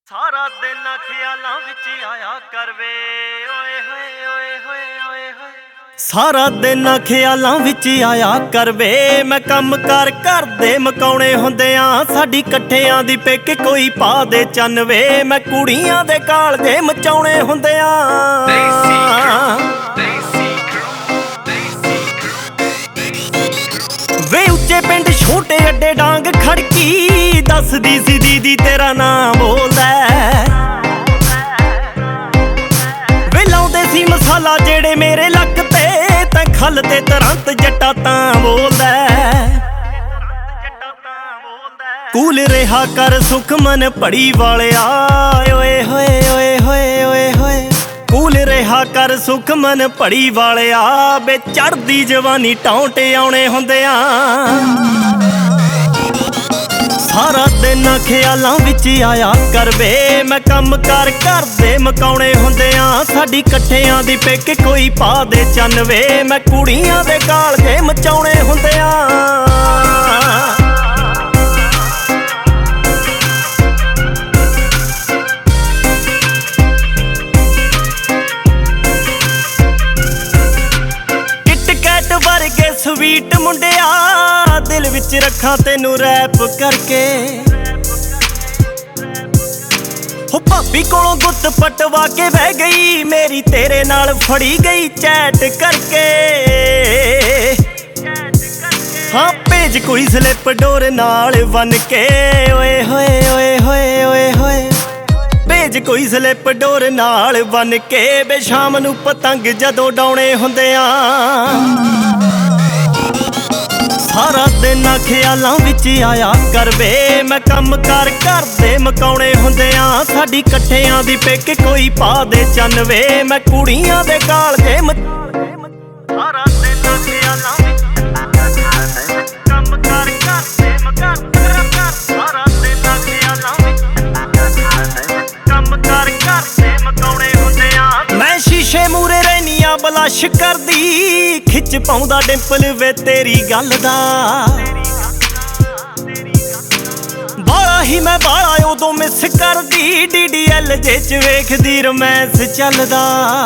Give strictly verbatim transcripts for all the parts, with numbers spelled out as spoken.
ਸਾਰਾ ਦਿਨ ਖਿਆਲਾਂ ਵਿੱਚ ਆਇਆ ਕਰਵੇ ਓਏ ਹੋਏ ਓਏ ਹੋਏ ਓਏ ਹੋਏ ਸਾਰਾ ਦਿਨ ਖਿਆਲਾਂ ਵਿੱਚ ਆਇਆ ਕਰਵੇ ਮੈਂ ਕੰਮ ਕਰ ਕਰਦੇ ਮਕਾਉਣੇ ਹੁੰਦਿਆਂ ਸਾਡੀ ਇਕੱਠਿਆਂ ਦੀ ਪਿੱਕ ਕੋਈ ਪਾ ਦੇ ਚੰਨਵੇ ਮੈਂ ਕੁੜੀਆਂ ਦੇ ਕਾਲਜੇ ਮਚਾਉਣੇ ਹੁੰਦਿਆਂ ਵੇ ਉੱਚੇ ਪਿੰਡ ਛੋਟੇ ਅੱਡੇ ਡਾਂਗ ਖੜਕੀ ਦੱਸਦੀ ਸੀ ਦੀਦੀ ਤੇਰਾ ਨਾਂ ਬੋਲਦਾ ਵੇ ਲਾਉਂਦੇ ਸੀ ਮਸਾਲਾ ਜਿਹੜੇ ਮੇਰੇ ਲੱਕ ਤੇ ਤਾਂ ਖੱਲ ਤੇ ਤੁਰੰਤ ਜੱਟਾ ਤਾਂ ਬੋਲਦਾ ਕੂਲ ਰਿਹਾ ਕਰ ਸੁਖਮਨ ਪੜੀ ਵਾਲਿਆ ਓਏ ਹੋਏ ਓਏ ਹੋਏ ਓਏ ਹੋਏ ਕੂਲ ਰਿਹਾ ਕਰ ਸੁਖਮਨ ਪੜੀ ਵਾਲਿਆ ਬੇ ਚੜਦੀ ਜਵਾਨੀ ਟੌਂਟੇ ਆਉਣੇ ਹੁੰਦਿਆਂ ਸਾਰਾ ਦਿਨ ਖਿਆਲਾਂ ਵਿੱਚ ਆਇਆ ਕਰਵੇ ਮੈਂ ਕੰਮ ਕਰ ਕਰਦੇ ਮਕਾਉਣੇ ਹੁੰਦਿਆਂ ਸਾਡੀ ਇਕੱਠਿਆਂ ਦੀ ਪਿੱਕ ਕੋਈ ਪਾ ਦੇ ਚੰਨਵੇ ਮੈਂ ਕੁੜੀਆਂ ਦੇ ਕਾਲਜੇ ਮਚਾਉਣੇ ਹੁੰਦਿਆਂ ਵਰਗੇ ਸਵੀਟ ਮੁੰਡਿਆ ਦਿਲ ਵਿੱਚ ਰੱਖਾਂ ਤੈਨੂੰ ਰੈਪ ਕਰਕੇ ਹੋ ਭਾਬੀ ਕੋਲੋਂ ਗੁੱਤ ਪਟਵਾ ਕੇ ਬਹਿ ਗਈ ਮੇਰੀ ਤੇਰੇ ਨਾਲ ਫੜੀ ਗਈ ਚੈਟ ਕਰਕੇ ਹਾਂ ਭੇਜ ਕੋਈ ਸਲਿੱਪ ਡੋਰ ਨਾਲ ਬਨ ਕੇ ਓਏ ਹੋਏ ਓਏ ਹੋਏ ਓਏ ਹੋਏ ਭੇਜ ਕੋਈ ਸਲਿੱਪ ਡੋਰ ਨਾਲ ਬਨ ਕੇ ਬੇ ਸ਼ਾਮ ਨੂੰ ਪਤੰਗ ਜਦੋਂ ਡਾਉਣੇ ਹੁੰਦਿਆਂ ਸਾਰਾ ਦਿਨ ਖਿਆਲਾਂ ਵਿੱਚ ਆਇਆ ਕਰਵੇ ਮੈਂ ਕੰਮ ਕਰ ਕਰਦੇ ਮਕਾਉਣੇ ਹੁੰਦਿਆਂ ਸਾਡੀ ਇਕੱਠਿਆਂ ਦੀ ਪਿੱਕ ਕੋਈ ਪਾ ਦੇ ਚੰਨਵੇ ਮੈਂ ਕੁੜੀਆਂ ਦੇ ਕਾਲਜੇ ਸਾਰਾ ਦਿਨ ਖਿਆਲਾਂ ਵਿੱਚ ਕੰਮ ਕਰ ਕਰਦੇ ਮਕਾਉਣੇ ਸਾਰਾ ਦਿਨ ਖਿਆਲਾਂ ਵਿੱਚ ਕੰਮ ਕਰ ਕਰਦੇ ਮਕਾਉਣੇ ਹੁੰਦਿਆਂ ਮੈਂ ਸ਼ੀਸ਼ੇ ਮੂਰੇ ਰਹਿਨੀਆਂ ਬਲਸ਼ ਕਰਦੀ ਖਿੱਚ ਪਾਉਂਦਾ ਡਿੰਪਲ ਵੇ ਤੇਰੀ ਗੱਲ ਦਾ ਬਾਲਾ ਹੀ ਮੈਂ ਬਾਲਾ ਉਦੋਂ ਮਿਸ ਕਰਦੀ ਡੀ ਡੀ ਐਲ ਜੇ ਚ ਵੇਖਦੀ ਰੋਮਾਂਸ ਚੱਲਦਾ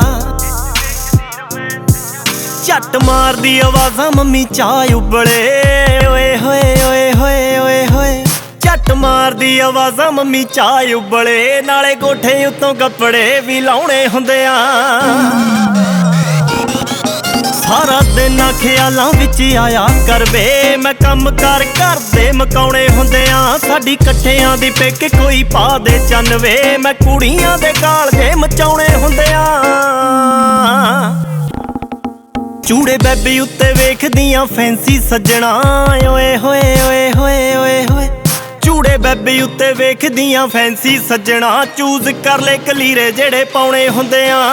ਝੱਟ ਮਾਰਦੀ ਆਵਾਜ਼ਾਂ ਮੰਮੀ ਚਾਹ ਉਬਲੇ ਓਏ ਹੋਏ ਓਏ ਹੋਏ ਓਏ ਹੋਏ ਝੱਟ ਮਾਰਦੀ ਆਵਾਜ਼ਾਂ ਮੰਮੀ ਚਾਹ ਉਬਲੇ ਨਾਲੇ ਕੋਠੇ ਉੱਤੋਂ ਕੱਪੜੇ ਵੀ ਲਾਉਣੇ ਹੁੰਦਿਆਂ ਸਾਰਾ ਦਿਨ ਖਿਆਲਾਂ ਵਿੱਚ ਆਇਆ ਕਰਵੇ ਮੈਂ ਕੰਮ ਕਰ ਕਰਦੇ ਮਕਾਉਣੇ ਹੁੰਦਿਆਂ ਸਾਡੀ ਇਕੱਠਿਆਂ ਦੀ ਪਿੱਕ ਕੋਈ ਪਾ ਦੇ ਚੰਨਵੇ ਮੈਂ ਕੁੜੀਆਂ ਦੇ ਕਾਲਜੇ ਮਚਾਉਣੇ ਹੁੰਦਿਆਂ ਚੂੜੇ ਬੈਬੀ ਉੱਤੇ ਵੇਖਦੀਆਂ ਫੈਂਸੀ ਸੱਜਣਾ ਓਏ ਹੋਏ ਓਏ ਹੋਏ ਓਏ ਹੋਏ ਚੂੜੇ ਬੈਬੀ ਉੱਤੇ ਵੇਖਦੀਆਂ ਫੈਂਸੀ ਸੱਜਣਾ ਚੂਜ਼ ਕਰ ਲੈ ਕਲੀਰੇ ਜਿਹੜੇ ਪਾਉਣੇ ਹੁੰਦਿਆਂ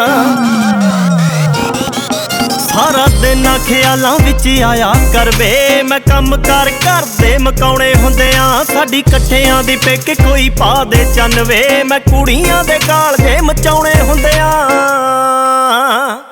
ਸਾਰਾ ਦਿਨ ਖਿਆਲਾਂ ਵਿੱਚ ਆਇਆ ਕਰਵੇ ਮੈਂ ਕੰਮ ਕਰ ਕਰਦੇ ਮਕਾਉਣੇ ਹੁੰਦਿਆਂ ਸਾਡੀ ਇਕੱਠਿਆਂ ਦੀ ਪਿੱਕ ਕੋਈ ਪਾ ਦੇ ਚੰਨਵੇ ਮੈਂ ਕੁੜੀਆਂ ਦੇ ਕਾਲਜੇ ਮਚਾਉਣੇ ਹੁੰਦਿਆਂ